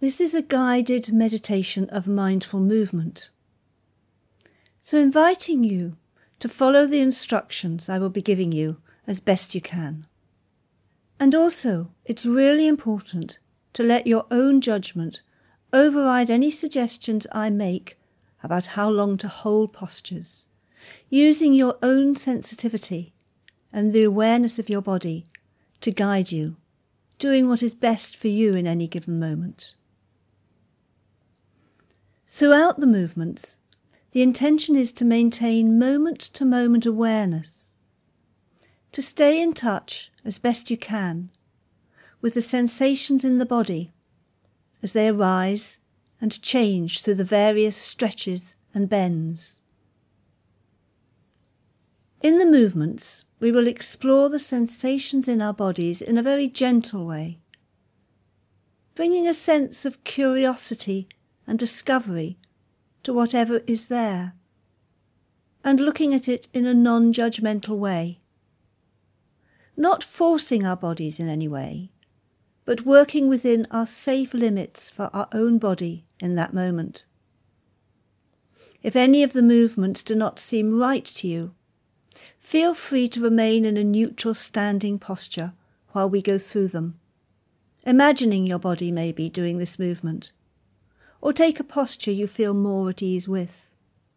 This is a guided meditation of mindful movement. So inviting you to follow the instructions I will be giving you as best you can. And also, it's really important to let your own judgment override any suggestions I make about how long to hold postures, using your own sensitivity and the awareness of your body to guide you, doing what is best for you in any given moment. Throughout the movements, the intention is to maintain moment-to-moment awareness, to stay in touch as best you can with the sensations in the body as they arise and change through the various stretches and bends. In the movements, we will explore the sensations in our bodies in a very gentle way, bringing a sense of curiosity and discovery to whatever is there, and looking at it in a non-judgmental way. Not forcing our bodies in any way, but working within our safe limits for our own body in that moment. If any of the movements do not seem right to you, feel free to remain in a neutral standing posture while we go through them, imagining your body maybe doing this movement, or take a posture you feel more at ease with.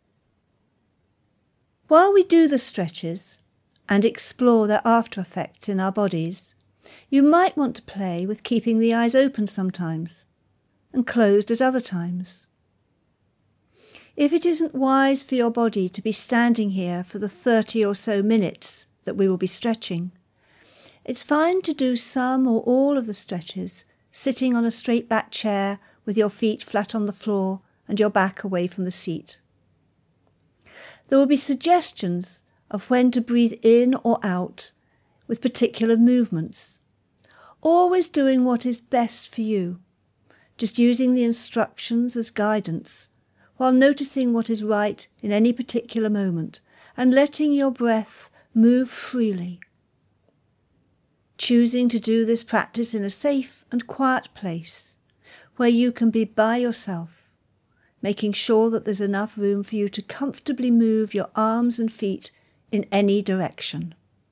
While we do the stretches and explore their after effects in our bodies, you might want to play with keeping the eyes open sometimes and closed at other times. If it isn't wise for your body to be standing here for the 30 or so minutes that we will be stretching, it's fine to do some or all of the stretches sitting on a straight back chair with your feet flat on the floor and your back away from the seat. There will be suggestions of when to breathe in or out with particular movements, always doing what is best for you, just using the instructions as guidance, while noticing what is right in any particular moment and letting your breath move freely. Choosing to do this practice in a safe and quiet place where you can be by yourself, making sure that there's enough room for you to comfortably move your arms and feet in any direction.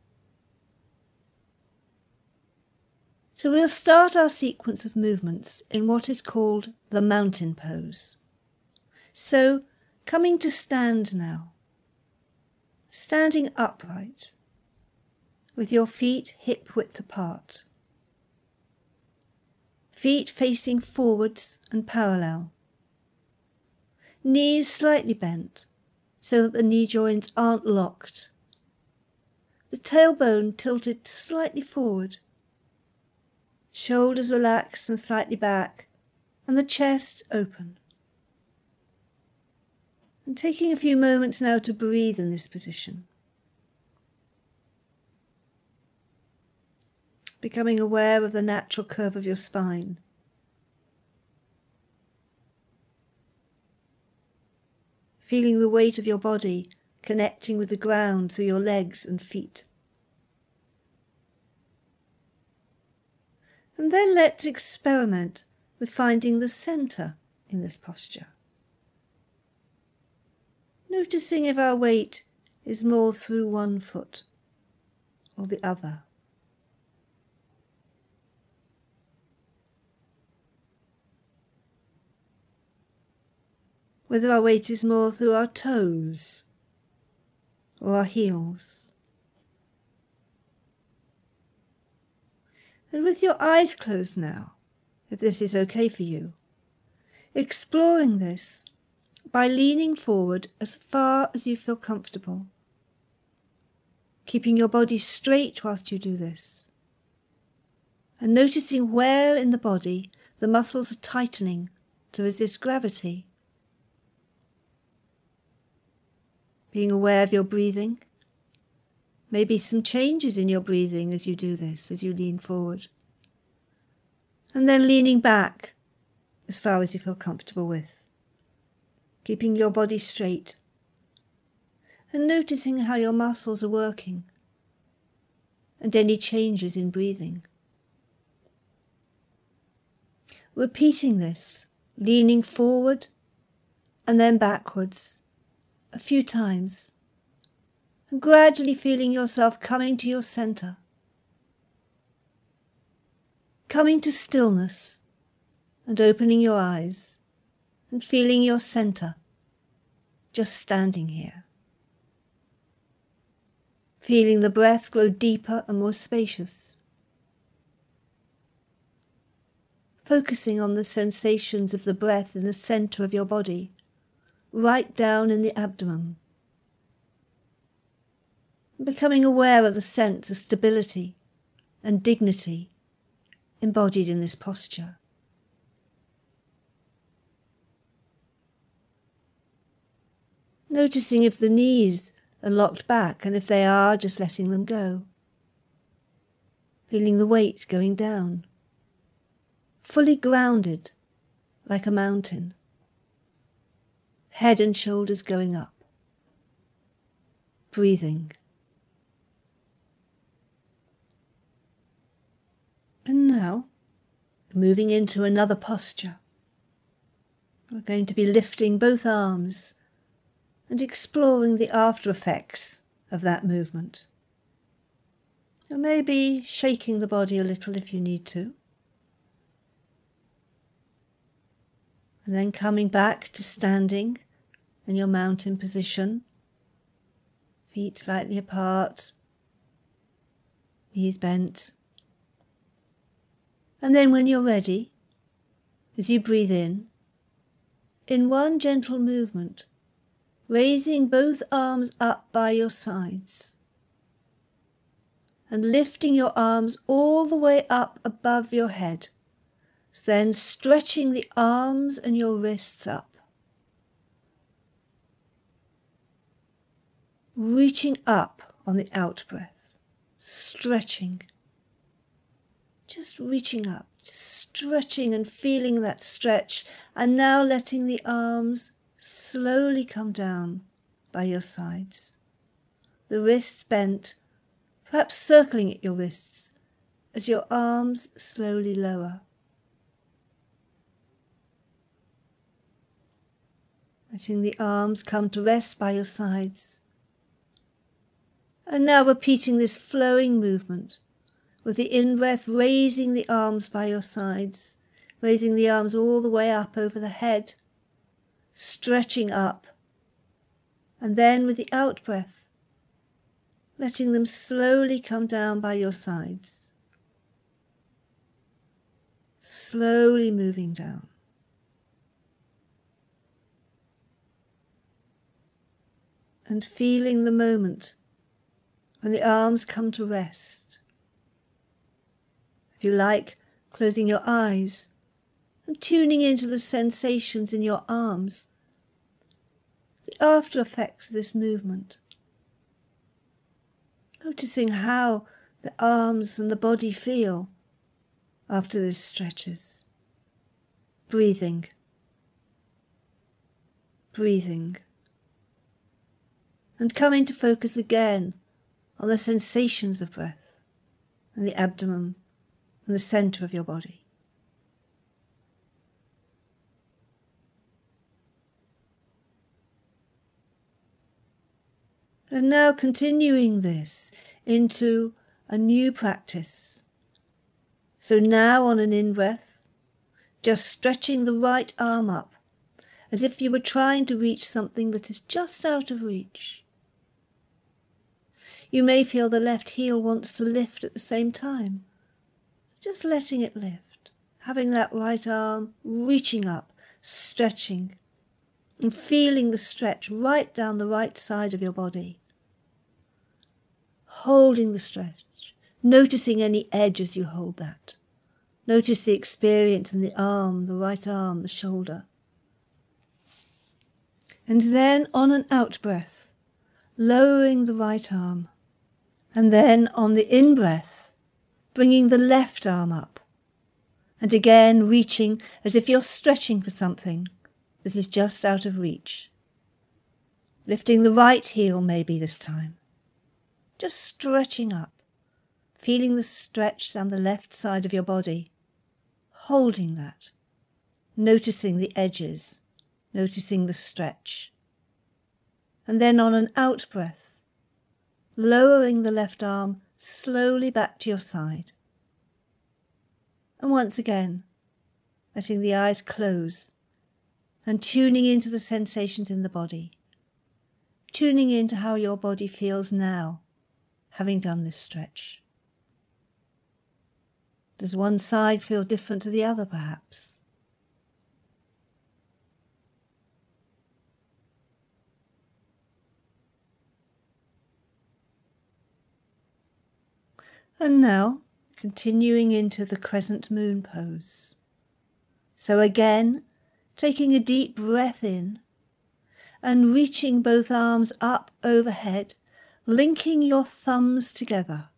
So we'll start our sequence of movements in what is called the mountain pose. So, coming to stand now, standing upright, with your feet hip-width apart, feet facing forwards and parallel, knees slightly bent so that the knee joints aren't locked, the tailbone tilted slightly forward, shoulders relaxed and slightly back, and the chest open. And taking a few moments now to breathe in this position. Becoming aware of the natural curve of your spine. Feeling the weight of your body connecting with the ground through your legs and feet. And then let's experiment with finding the centre in this posture. Noticing if our weight is more through one foot or the other. Whether our weight is more through our toes or our heels. And with your eyes closed now, if this is okay for you, exploring this by leaning forward as far as you feel comfortable, keeping your body straight whilst you do this, and noticing where in the body the muscles are tightening to resist gravity. Being aware of your breathing, maybe some changes in your breathing as you do this, as you lean forward, and then leaning back as far as you feel comfortable with. Keeping your body straight and noticing how your muscles are working and any changes in breathing. repeating this, leaning forward and then backwards a few times, and gradually feeling yourself coming to your centre, coming to stillness and opening your eyes and feeling your centre, just standing here. Feeling the breath grow deeper and more spacious. Focusing on the sensations of the breath in the centre of your body, right down in the abdomen. Becoming aware of the sense of stability and dignity embodied in this posture. Noticing if the knees are locked back, and if they are, just letting them go. Feeling the weight going down. Fully grounded like a mountain. Head and shoulders going up. Breathing. And now, moving into another posture. We're going to be lifting both arms and exploring the after effects of that movement. And maybe shaking the body a little if you need to. And then coming back to standing in your mountain position. Feet slightly apart, knees bent. And then when you're ready, as you breathe in one gentle movement, raising both arms up by your sides and lifting your arms all the way up above your head, then stretching the arms and your wrists up, reaching up on the out-breath, stretching, just reaching up, just stretching and feeling that stretch, and now letting the arms slowly come down by your sides. The wrists bent, perhaps circling at your wrists as your arms slowly lower. Letting the arms come to rest by your sides. And now repeating this flowing movement with the in-breath, raising the arms by your sides, raising the arms all the way up over the head, stretching up, and then with the out-breath, letting them slowly come down by your sides, slowly moving down. And feeling the moment when the arms come to rest. If you like, closing your eyes and tuning into the sensations in your arms, the after effects of this movement. Noticing how the arms and the body feel after this stretches. Breathing. Breathing. And coming to focus again on the sensations of breath and the abdomen and the centre of your body. And now continuing this into a new practice. So now on an in-breath, just stretching the right arm up as if you were trying to reach something that is just out of reach. You may feel the left heel wants to lift at the same time. Just letting it lift, having that right arm reaching up, stretching, and feeling the stretch right down the right side of your body. Holding the stretch, noticing any edge as you hold that. Notice the experience in the arm, the right arm, the shoulder. And then on an out-breath, lowering the right arm. And then on the in-breath, bringing the left arm up. And again reaching as if you're stretching for something that is just out of reach. Lifting the right heel maybe this time. Just stretching up, feeling the stretch down the left side of your body. Holding that. noticing the edges, noticing the stretch. And then on an out breath, lowering the left arm slowly back to your side. And once again, letting the eyes close and tuning into the sensations in the body, tuning into how your body feels now, having done this stretch. Does one side feel different to the other, perhaps? And now, continuing into the crescent moon pose. So again, taking a deep breath in and reaching both arms up overhead, linking your thumbs together.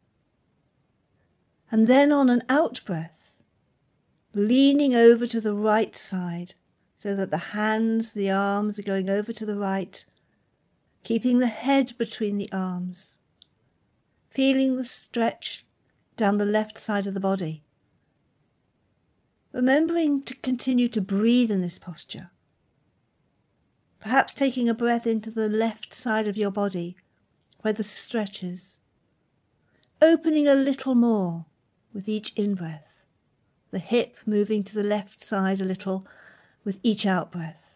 And then on an out breath, leaning over to the right side so that the hands, the arms are going over to the right, keeping the head between the arms, feeling the stretch down the left side of the body. Remembering to continue to breathe in this posture. Perhaps taking a breath into the left side of your body where the stretch is. Opening a little more with each in-breath. The hip moving to the left side a little with each out-breath.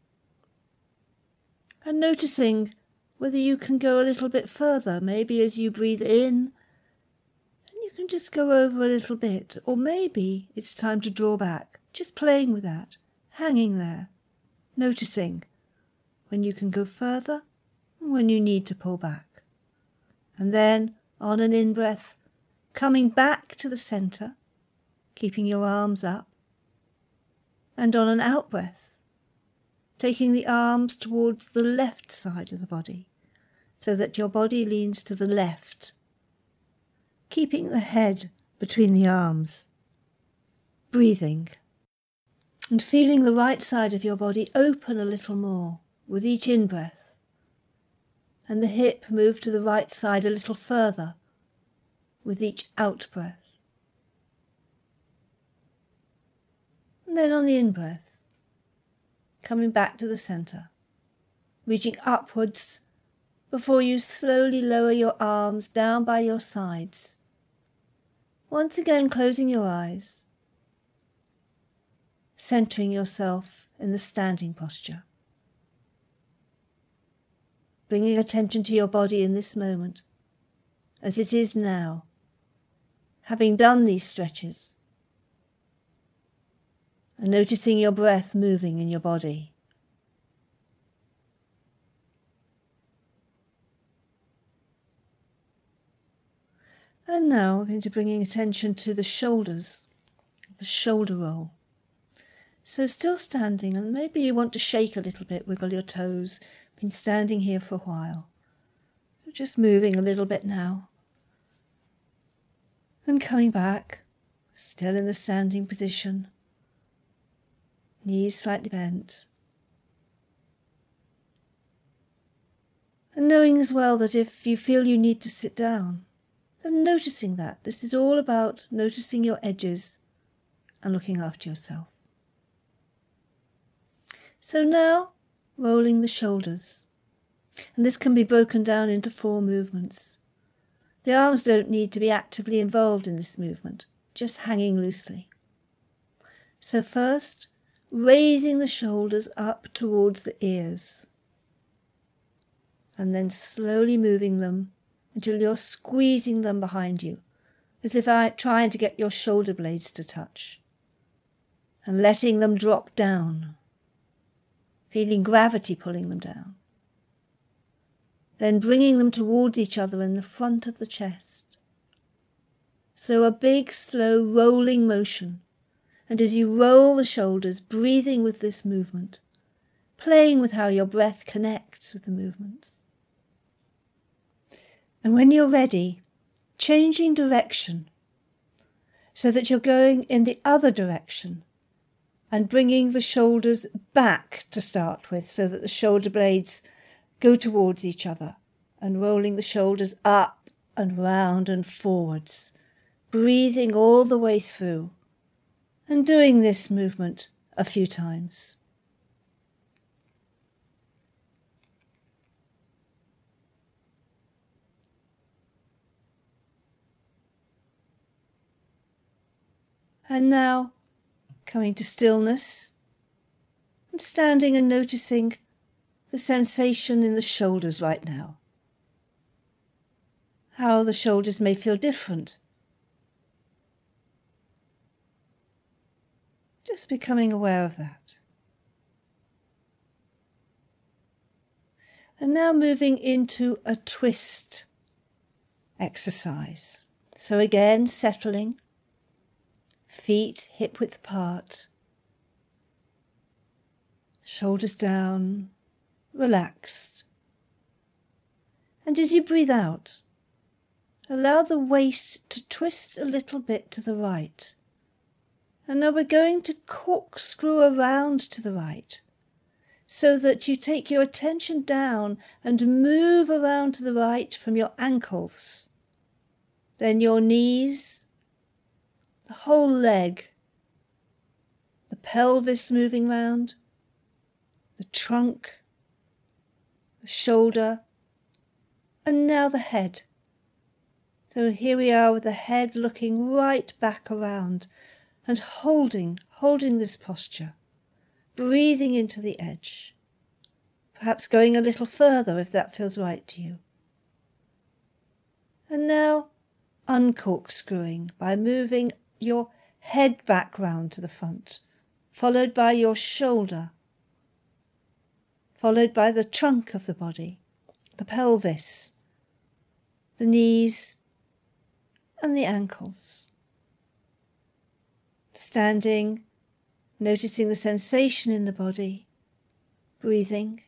And noticing whether you can go a little bit further. Maybe as you breathe in, you can just go over a little bit. Or maybe it's time to draw back. Just playing with that, hanging there, noticing when you can go further and when you need to pull back. And then on an in-breath, coming back to the centre, keeping your arms up. And on an out-breath, taking the arms towards the left side of the body, so that your body leans to the left, keeping the head between the arms, breathing, and feeling the right side of your body open a little more with each in-breath, and the hip move to the right side a little further with each out-breath. And then on the in-breath, coming back to the centre, reaching upwards before you slowly lower your arms down by your sides. Once again closing your eyes, centering yourself in the standing posture. Bringing attention to your body in this moment, as it is now, having done these stretches, and noticing your breath moving in your body. And now we're going to bring attention to the shoulders, the shoulder roll. So still standing, and maybe you want to shake a little bit, wiggle your toes. Been standing here for a while. Just moving a little bit now. And coming back, still in the standing position. Knees slightly bent. And knowing as well that if you feel you need to sit down, then noticing that. This is all about noticing your edges and looking after yourself. So now, rolling the shoulders. And this can be broken down into 4 movements. The arms don't need to be actively involved in this movement, just hanging loosely. So first, raising the shoulders up towards the ears. And then slowly moving them until you're squeezing them behind you, as if trying to get your shoulder blades to touch. And letting them drop down, feeling gravity pulling them down. Then bringing them towards each other in the front of the chest. So a big, slow, rolling motion. And as you roll the shoulders, breathing with this movement, playing with how your breath connects with the movements. And when you're ready, changing direction so that you're going in the other direction and bringing the shoulders back to start with so that the shoulder blades go towards each other, and rolling the shoulders up and round and forwards, breathing all the way through, and doing this movement a few times. And now, coming to stillness and standing and noticing the sensation in the shoulders right now. How the shoulders may feel different. Just becoming aware of that. And now moving into a twist exercise. So again, settling, feet hip-width apart, shoulders down, relaxed. And as you breathe out, allow the waist to twist a little bit to the right. And now we're going to corkscrew around to the right so that you take your attention down and move around to the right from your ankles, then your knees, the whole leg, the pelvis moving round, the trunk, the shoulder, and now the head. So here we are with the head looking right back around and holding this posture, breathing into the edge, perhaps going a little further if that feels right to you. And now uncorkscrewing by moving your head back round to the front, followed by your shoulder, followed by the trunk of the body, the pelvis, the knees, and the ankles. Standing, noticing the sensation in the body, breathing,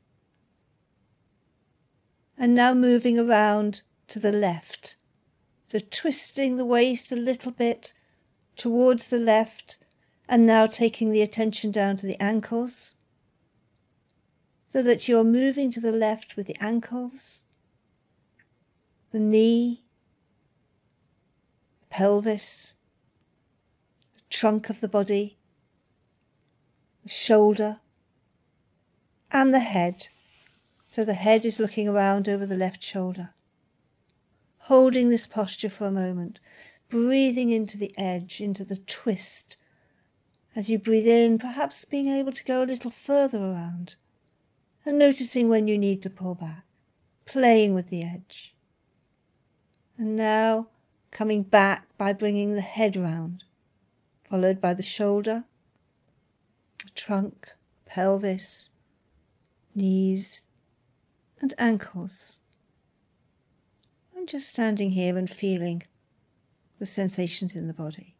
and now moving around to the left. So twisting the waist a little bit towards the left, and now taking the attention down to the ankles, so that you're moving to the left with the ankles, the knee, the pelvis, the trunk of the body, the shoulder, and the head. So the head is looking around over the left shoulder. Holding this posture for a moment, breathing into the edge, into the twist. As you breathe in, perhaps being able to go a little further around, and noticing when you need to pull back, playing with the edge. And now coming back by bringing the head round, followed by the shoulder, the trunk, pelvis, knees, and ankles. And just standing here and feeling the sensations in the body.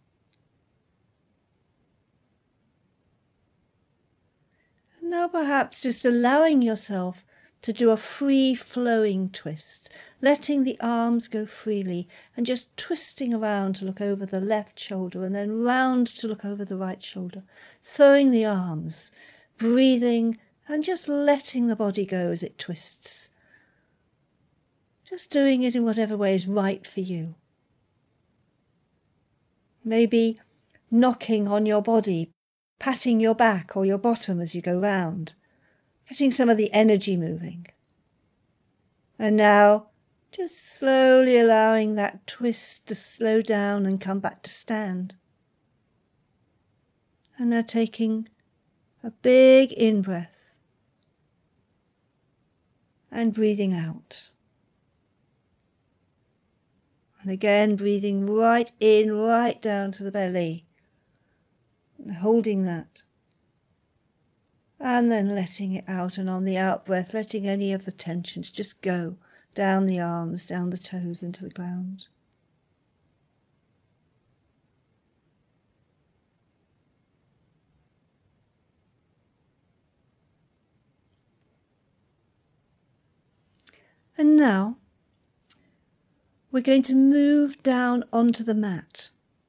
And now perhaps just allowing yourself to do a free-flowing twist, letting the arms go freely and just twisting around to look over the left shoulder and then round to look over the right shoulder, throwing the arms, breathing and just letting the body go as it twists. Just doing it in whatever way is right for you. Maybe knocking on your body, patting your back or your bottom as you go round, getting some of the energy moving. And now just slowly allowing that twist to slow down and come back to stand. And now taking a big in-breath and breathing out. And again, breathing right in, right down to the belly, and holding that. And then letting it out, and on the out-breath, letting any of the tensions just go down the arms, down the toes, into the ground. And now, we're going to move down onto the mat.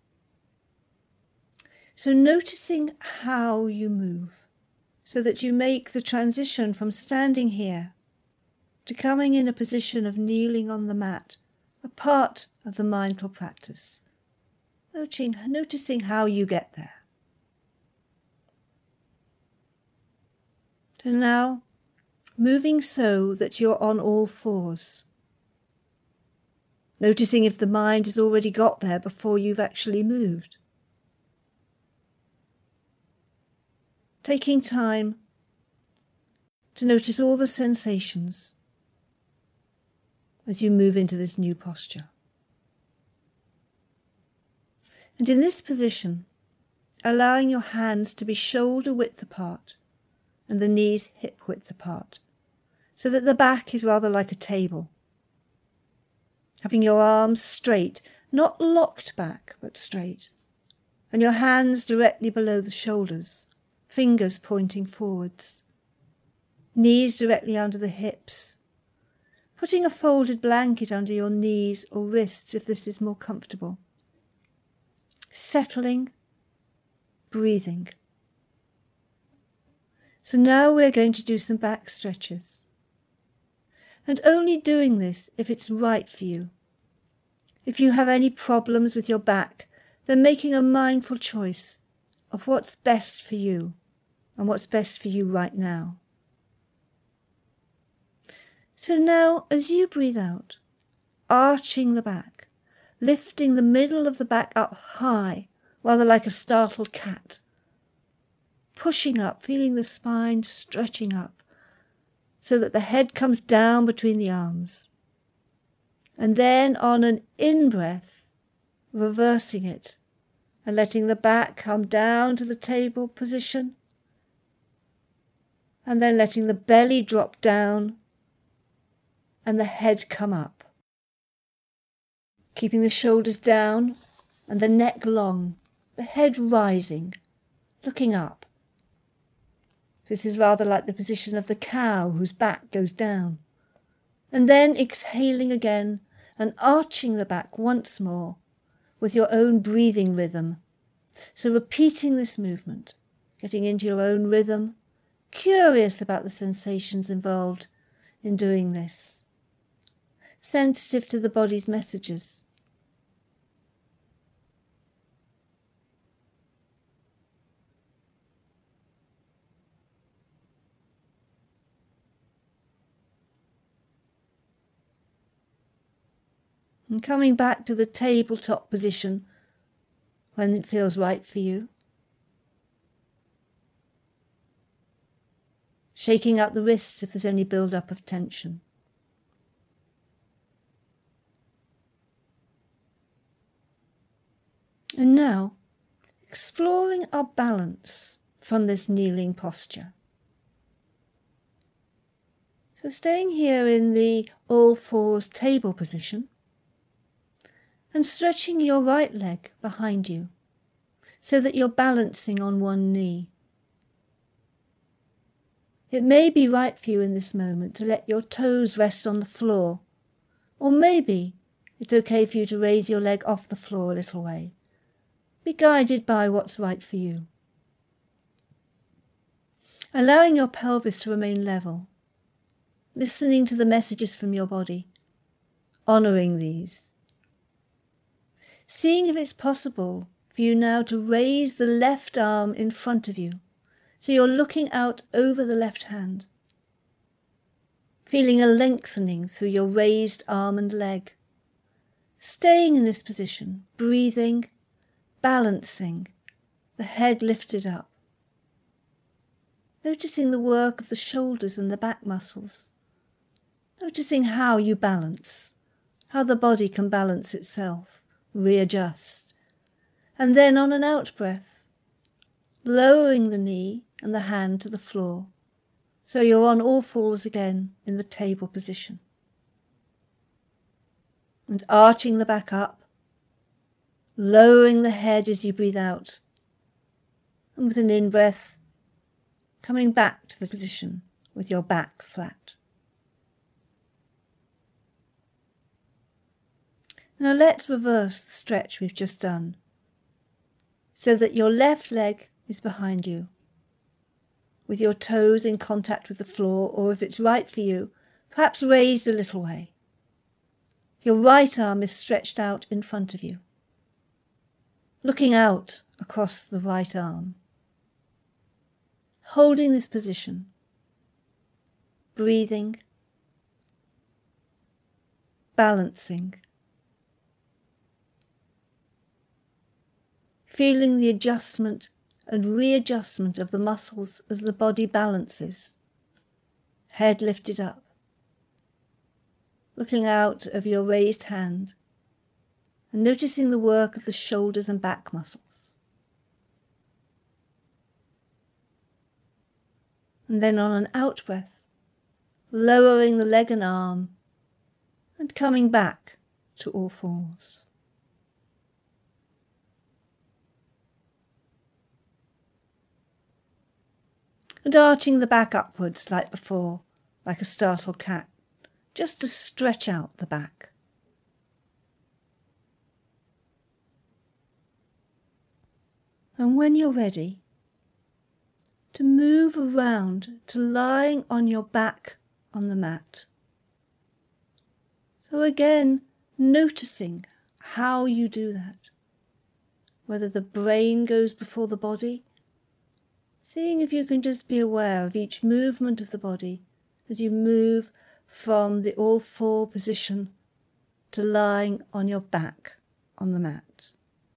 So noticing how you move, so that you make the transition from standing here to coming in a position of kneeling on the mat, a part of the mindful practice. Noticing how you get there. And now, moving so that you're on all fours. Noticing if the mind has already got there before you've actually moved. Taking time to notice all the sensations as you move into this new posture. And in this position, allowing your hands to be shoulder width apart and the knees hip width apart, so that the back is rather like a table. Having your arms straight, not locked back, but straight, and your hands directly below the shoulders, fingers pointing forwards, knees directly under the hips, putting a folded blanket under your knees or wrists if this is more comfortable. Settling, breathing. So now we're going to do some back stretches. And only doing this if it's right for you. If you have any problems with your back, then making a mindful choice of what's best for you and what's best for you right now. So now, as you breathe out, arching the back, lifting the middle of the back up high, rather like a startled cat, pushing up, feeling the spine stretching up, so that the head comes down between the arms. And then on an in-breath, reversing it and letting the back come down to the table position. And then letting the belly drop down and the head come up. Keeping the shoulders down and the neck long, the head rising, looking up. This is rather like the position of the cow whose back goes down. And then exhaling again and arching the back once more with your own breathing rhythm. So repeating this movement, getting into your own rhythm, curious about the sensations involved in doing this, sensitive to the body's messages. And coming back to the tabletop position when it feels right for you. Shaking out the wrists if there's any build-up of tension. And now, exploring our balance from this kneeling posture. So staying here in the all fours table position, and stretching your right leg behind you so that you're balancing on one knee. It may be right for you in this moment to let your toes rest on the floor, or maybe it's okay for you to raise your leg off the floor a little way. Be guided by what's right for you. Allowing your pelvis to remain level, listening to the messages from your body, honouring these. Seeing if it's possible for you now to raise the left arm in front of you, so you're looking out over the left hand. Feeling a lengthening through your raised arm and leg. Staying in this position, breathing, balancing, the head lifted up. Noticing the work of the shoulders and the back muscles. Noticing how you balance, how the body can balance itself. Readjust, and then on an out breath, lowering the knee and the hand to the floor, so you're on all fours again in the table position. And arching the back up, lowering the head as you breathe out, and with an in-breath, coming back to the position with your back flat. Now let's reverse the stretch we've just done, so that your left leg is behind you, with your toes in contact with the floor, or if it's right for you, perhaps raised a little way. Your right arm is stretched out in front of you, looking out across the right arm. Holding this position, breathing, balancing, feeling the adjustment and readjustment of the muscles as the body balances, head lifted up, looking out of your raised hand and noticing the work of the shoulders and back muscles. And then on an out breath, lowering the leg and arm and coming back to all fours. And arching the back upwards like before, like a startled cat, just to stretch out the back. And when you're ready, to move around to lying on your back on the mat. So again, noticing how you do that, whether the brain goes before the body, seeing if you can just be aware of each movement of the body as you move from the all-four position to lying on your back on the mat.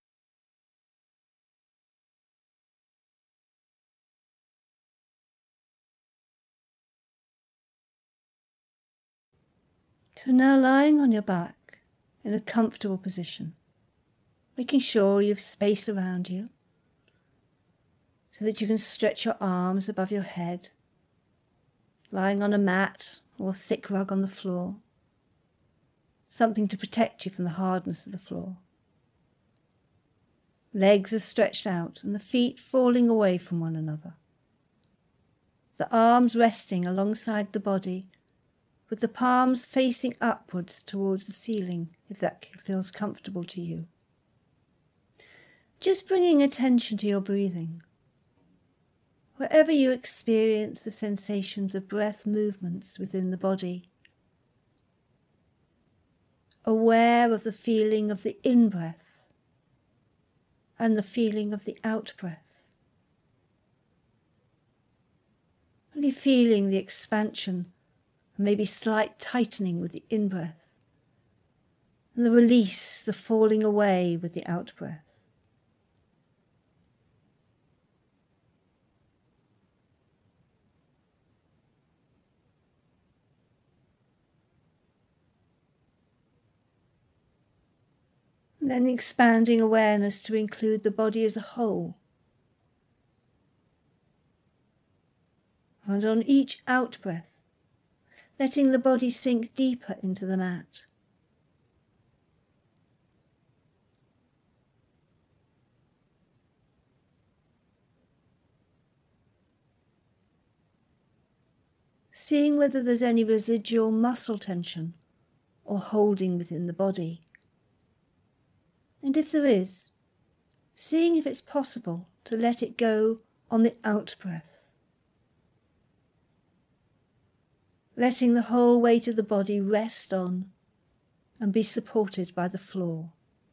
So now lying on your back in a comfortable position, making sure you have space around you so that you can stretch your arms above your head, lying on a mat or a thick rug on the floor, something to protect you from the hardness of the floor. Legs are stretched out and the feet falling away from one another. The arms resting alongside the body, with the palms facing upwards towards the ceiling, if that feels comfortable to you. Just bringing attention to your breathing. Wherever you experience the sensations of breath movements within the body, aware of the feeling of the in-breath and the feeling of the out-breath. Really feeling the expansion and maybe slight tightening with the in-breath, and the release, the falling away with the out-breath. And then expanding awareness to include the body as a whole. And on each out-breath, letting the body sink deeper into the mat. Seeing whether there's any residual muscle tension or holding within the body. And if there is, seeing if it's possible to let it go on the out-breath. Letting the whole weight of the body rest on and be supported by the floor.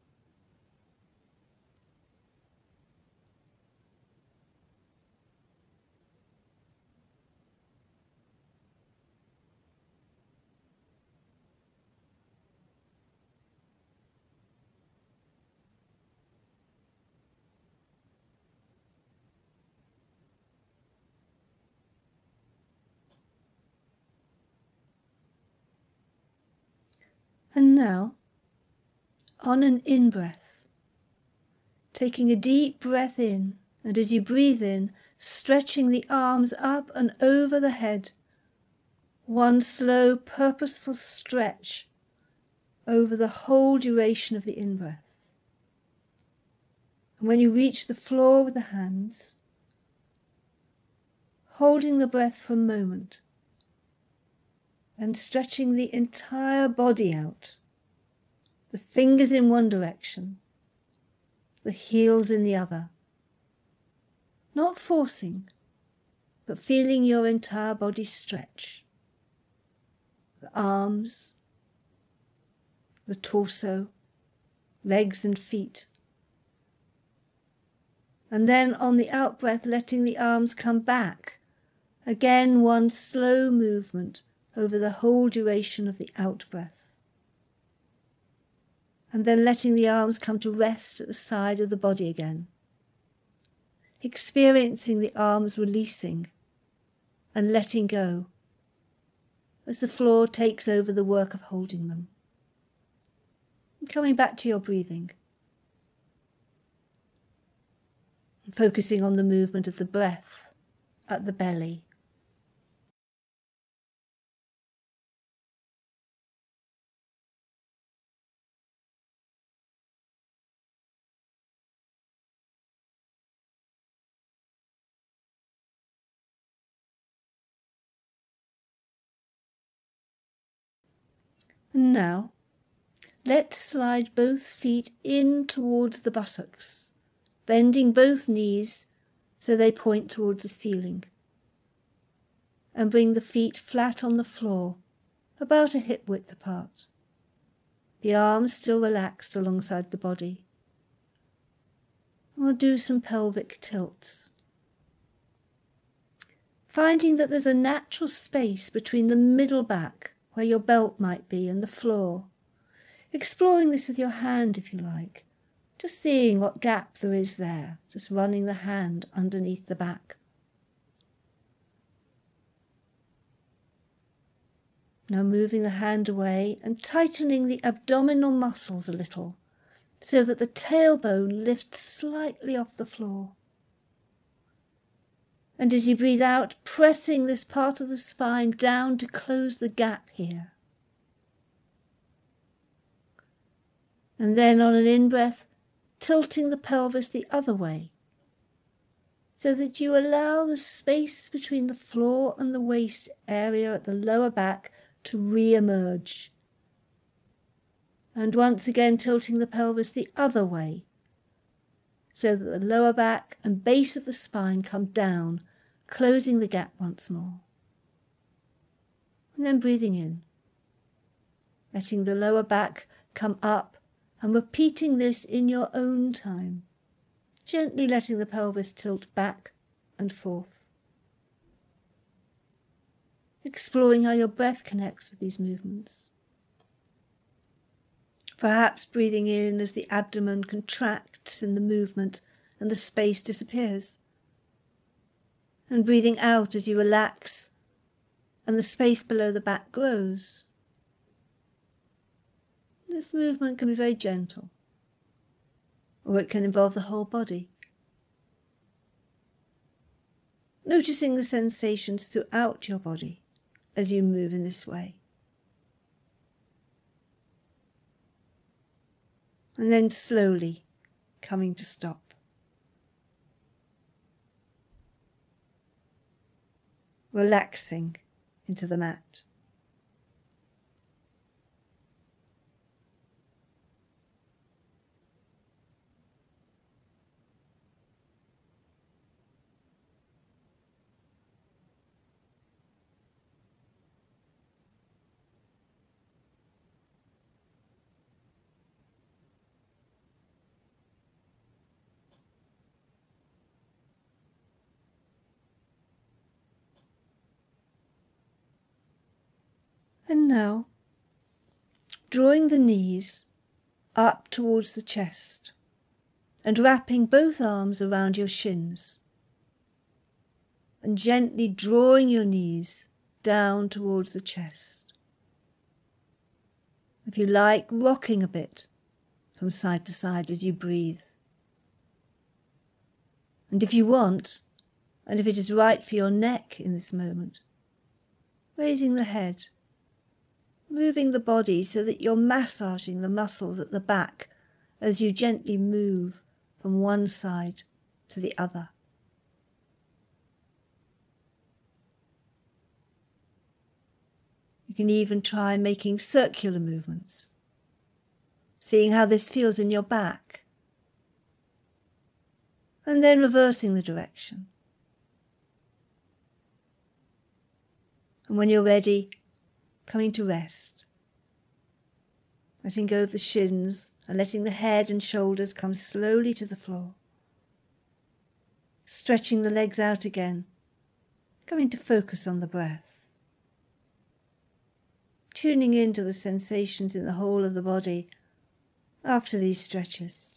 And now, on an in-breath, taking a deep breath in, and as you breathe in, stretching the arms up and over the head, one slow, purposeful stretch over the whole duration of the in-breath. And when you reach the floor with the hands, holding the breath for a moment, and stretching the entire body out, the fingers in one direction, the heels in the other. Not forcing, but feeling your entire body stretch. The arms, the torso, legs and feet. And then on the out-breath, letting the arms come back Again, one slow movement over the whole duration of the out-breath. And then letting the arms come to rest at the side of the body again. Experiencing the arms releasing and letting go as the floor takes over the work of holding them. And coming back to your breathing. And focusing on the movement of the breath at the belly. And now, let's slide both feet in towards the buttocks, bending both knees so they point towards the ceiling. And bring the feet flat on the floor, about a hip width apart. The arms still relaxed alongside the body. We'll do some pelvic tilts. Finding that there's a natural space between the middle back, where your belt might be, and the floor. Exploring this with your hand if you like. Just seeing what gap there is there. Just running the hand underneath the back. Now moving the hand away and tightening the abdominal muscles a little so that the tailbone lifts slightly off the floor. And as you breathe out, pressing this part of the spine down to close the gap here. And then on an in-breath, tilting the pelvis the other way, so that you allow the space between the floor and the waist area at the lower back to re-emerge. And once again tilting the pelvis the other way, so that the lower back and base of the spine come down, closing the gap once more. And then breathing in, letting the lower back come up and repeating this in your own time, gently letting the pelvis tilt back and forth. Exploring how your breath connects with these movements. Perhaps breathing in as the abdomen contracts in the movement and the space disappears. And breathing out as you relax and the space below the back grows. This movement can be very gentle, or it can involve the whole body. Noticing the sensations throughout your body as you move in this way. And then slowly coming to stop. Relaxing into the mat. And now, drawing the knees up towards the chest and wrapping both arms around your shins and gently drawing your knees down towards the chest. If you like, rocking a bit from side to side as you breathe. And if you want, and if it is right for your neck in this moment, raising the head, moving the body so that you're massaging the muscles at the back as you gently move from one side to the other. You can even try making circular movements, seeing how this feels in your back, and then reversing the direction. And when you're ready, coming to rest, letting go of the shins and letting the head and shoulders come slowly to the floor, stretching the legs out again coming to focus on the breath, tuning into the sensations in the whole of the body after these stretches.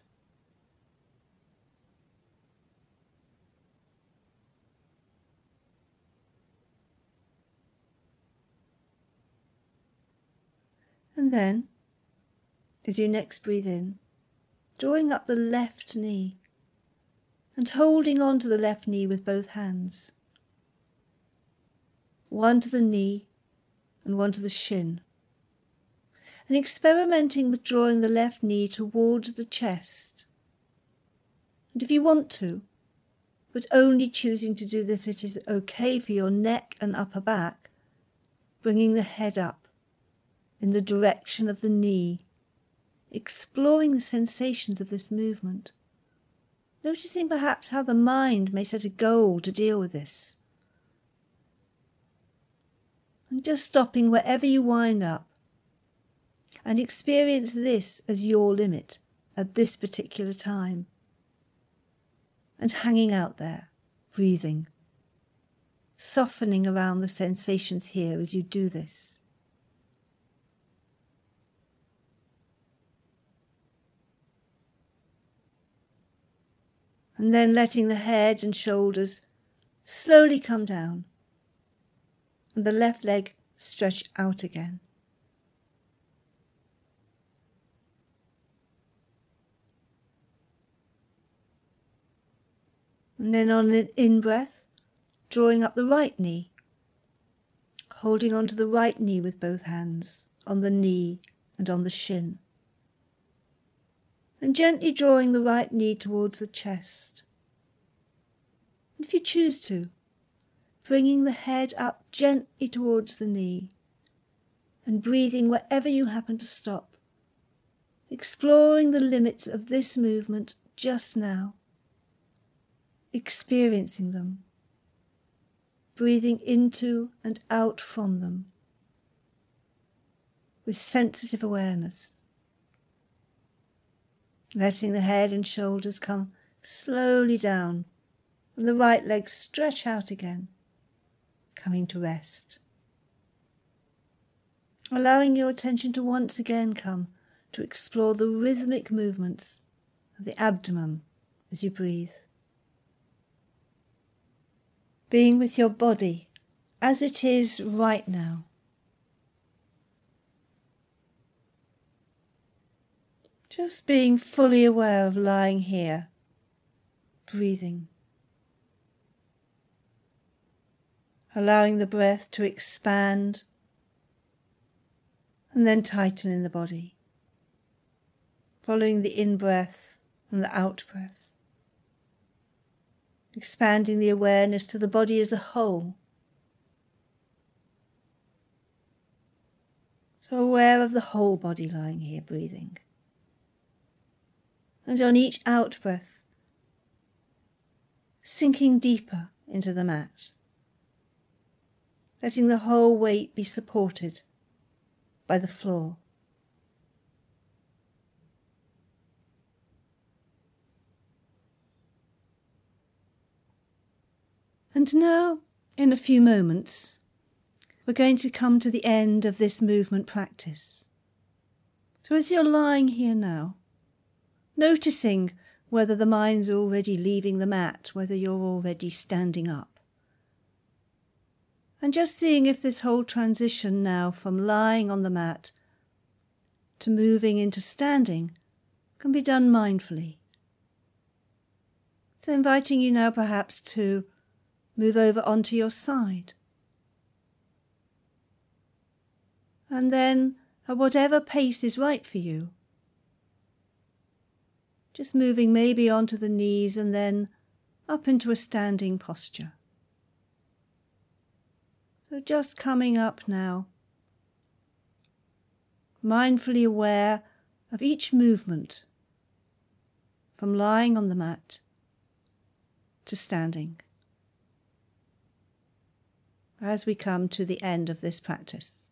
And then, as you next breathe in, drawing up the left knee and holding on to the left knee with both hands. One to the knee and one to the shin. And experimenting with drawing the left knee towards the chest. And if you want to, but only choosing to do this if it is okay for your neck and upper back, bringing the head up in the direction of the knee, exploring the sensations of this movement, noticing perhaps how the mind may set a goal to deal with this, and just stopping wherever you wind up and experience this as your limit at this particular time, and hanging out there, breathing, softening around the sensations here as you do this. And then letting the head and shoulders slowly come down and the left leg stretch out again. And then on an in-breath, drawing up the right knee, holding onto the right knee with both hands, on the knee and on the shin. And gently drawing the right knee towards the chest. And if you choose to, bringing the head up gently towards the knee and breathing wherever you happen to stop, exploring the limits of this movement just now, experiencing them, breathing into and out from them with sensitive awareness. Letting the head and shoulders come slowly down and the right leg stretch out again, coming to rest. Allowing your attention to once again come to explore the rhythmic movements of the abdomen as you breathe. Being with your body as it is right now. Just being fully aware of lying here, breathing. Allowing the breath to expand and then tighten in the body. Following the in-breath and the out-breath. Expanding the awareness to the body as a whole. So aware of the whole body lying here, breathing. And on each out-breath, sinking deeper into the mat, letting the whole weight be supported by the floor. And now, in a few moments, we're going to come to the end of this movement practice. So as you're lying here now, noticing whether the mind's already leaving the mat, whether you're already standing up. And just seeing if this whole transition now from lying on the mat to moving into standing can be done mindfully. So inviting you now perhaps to move over onto your side. And then at whatever pace is right for you, just moving maybe onto the knees and then up into a standing posture. So just coming up now, mindfully aware of each movement from lying on the mat to standing as we come to the end of this practice.